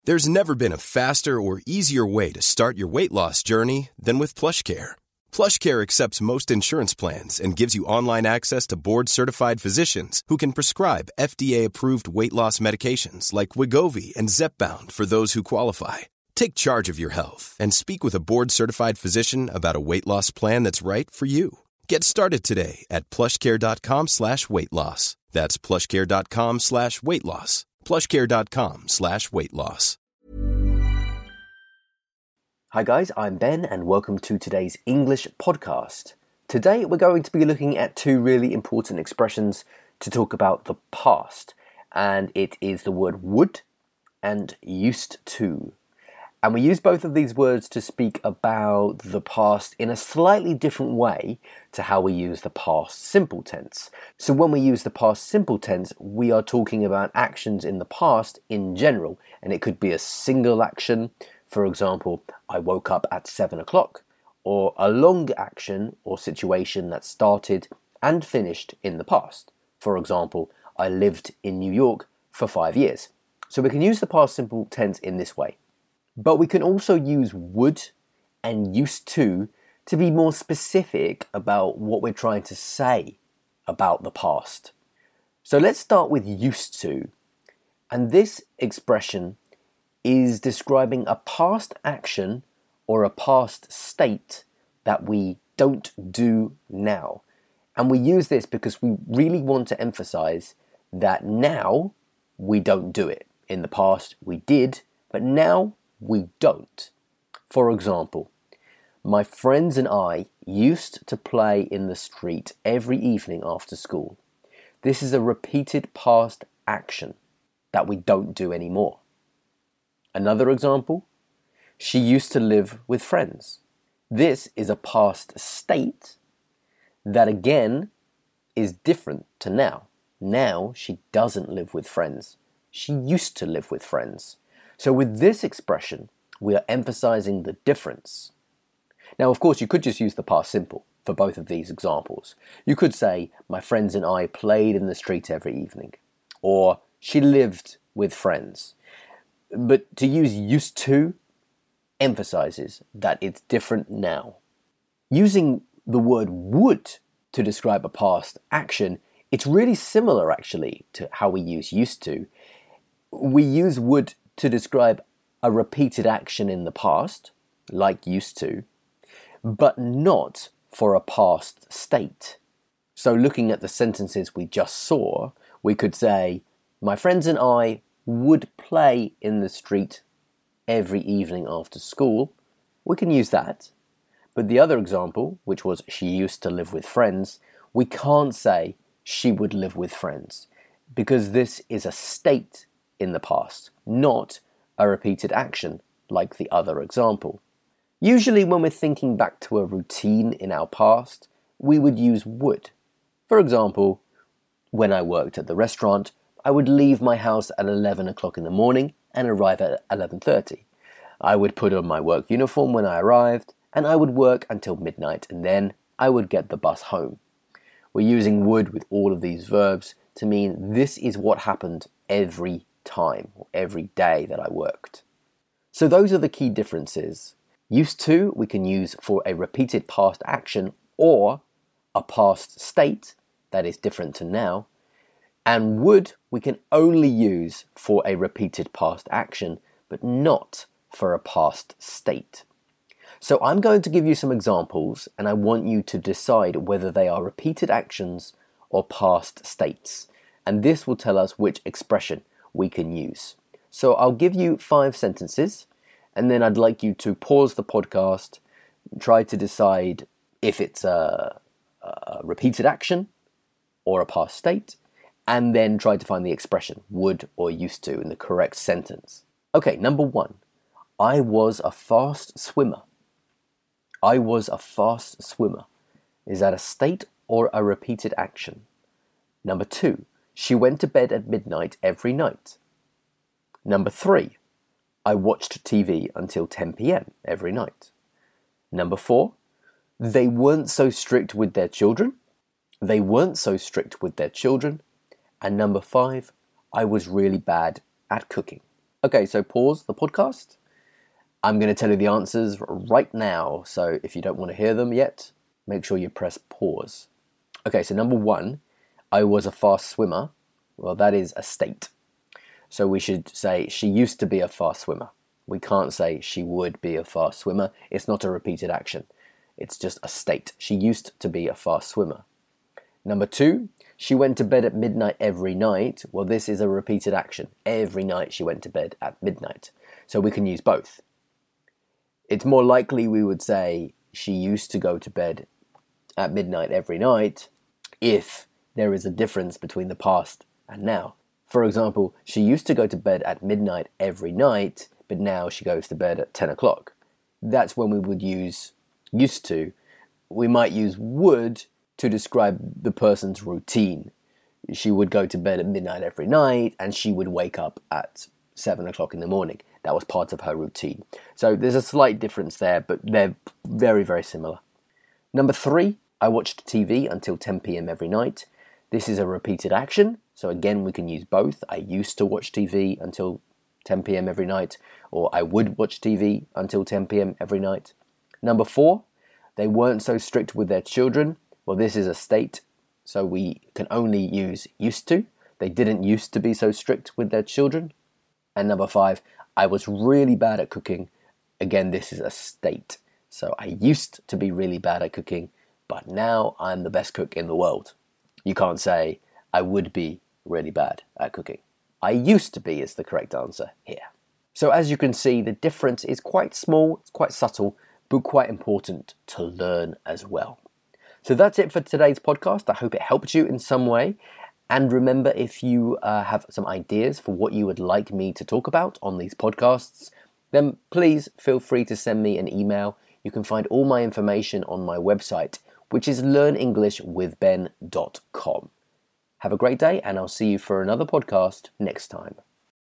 There's never been a faster or easier way to start your weight loss journey than with PlushCare. PlushCare accepts most insurance plans and gives you online access to board-certified physicians who can prescribe FDA-approved weight loss medications like Wegovy and Zepbound for those who qualify. Take charge of your health and speak with a board-certified physician about a weight loss plan that's right for you. Get started today at plushcare.com/weight loss. That's plushcare.com/weight loss. plushcare.com/weight loss. Hi guys, I'm Ben and welcome to today's English podcast. Today we're going to be looking at two really important expressions to talk about the past, and it is the word would and used to. And we use both of these words to speak about the past in a slightly different way to how we use the past simple tense. So when we use the past simple tense, we are talking about actions in the past in general, and it could be a single action. For example, I woke up at 7 o'clock, or a long action or situation that started and finished in the past. For example, I lived in New York for 5 years. So we can use the past simple tense in this way. But we can also use would and used to be more specific about what we're trying to say about the past. So let's start with used to. And this expression is describing a past action or a past state that we don't do now. And we use this because we really want to emphasize that now we don't do it. In the past we did, but now we don't. For example, my friends and I used to play in the street every evening after school. This is a repeated past action that we don't do anymore. Another example, she used to live with friends. This is a past state that again is different to now. Now she doesn't live with friends. She used to live with friends. So with this expression, we are emphasizing the difference. Now, of course, you could just use the past simple for both of these examples. You could say, my friends and I played in the street every evening, or she lived with friends. But to use used to emphasizes that it's different now. Using the word would to describe a past action, it's really similar actually to how we use used to. We use would to describe a repeated action in the past, like used to, but not for a past state. So looking at the sentences we just saw, we could say, my friends and I would play in the street every evening after school. We can use that. But the other example, which was she used to live with friends, we can't say she would live with friends because this is a state in the past, not a repeated action like the other example. Usually when we're thinking back to a routine in our past, we would use would. For example, when I worked at the restaurant, I would leave my house at 11 o'clock in the morning and arrive at 11:30. I would put on my work uniform when I arrived, and I would work until midnight, and then I would get the bus home. We're using would with all of these verbs to mean this is what happened every time or every day that I worked. So those are the key differences. Used to we can use for a repeated past action or a past state that is different to now. And would we can only use for a repeated past action, but not for a past state. So I'm going to give you some examples, and I want you to decide whether they are repeated actions or past states. And this will tell us which expression we can use. So I'll give you 5 sentences, and then I'd like you to pause the podcast, try to decide if it's a repeated action or a past state, and then try to find the expression would or used to in the correct sentence. Okay, number 1. I was a fast swimmer. I was a fast swimmer. Is that a state or a repeated action? Number 2. She went to bed at midnight every night. Number 3. I watched TV until 10 p.m. every night. Number 4. They weren't so strict with their children. They weren't so strict with their children. And number 5. I was really bad at cooking. Okay, so pause the podcast. I'm going to tell you the answers right now, so if you don't want to hear them yet, make sure you press pause. Okay, so number 1, I was a fast swimmer. Well, that is a state. So we should say she used to be a fast swimmer. We can't say she would be a fast swimmer. It's not a repeated action. It's just a state. She used to be a fast swimmer. Number 2, she went to bed at midnight every night. Well, this is a repeated action. Every night she went to bed at midnight. So we can use both. It's more likely we would say she used to go to bed at midnight every night if there is a difference between the past and now. For example, she used to go to bed at midnight every night, but now she goes to bed at 10 o'clock. That's when we would use used to. We might use would to describe the person's routine. She would go to bed at midnight every night and she would wake up at 7 o'clock in the morning. That was part of her routine. So there's a slight difference there, but they're very, very similar. Number 3, I watched TV until 10 p.m. every night. This is a repeated action, so again we can use both. I used to watch TV until 10 p.m. every night, or I would watch TV until 10 p.m. every night. Number 4, they weren't so strict with their children. Well, this is a state, so we can only use used to. They didn't used to be so strict with their children. And number 5, I was really bad at cooking. Again, this is a state. So I used to be really bad at cooking, but now I'm the best cook in the world. You can't say I would be really bad at cooking. I used to be is the correct answer here. So as you can see, the difference is quite small, it's quite subtle, but quite important to learn as well. So that's it for today's podcast. I hope it helped you in some way. And remember, if you have some ideas for what you would like me to talk about on these podcasts, then please feel free to send me an email. You can find all my information on my website, which is learnenglishwithben.com. Have a great day, and I'll see you for another podcast next time.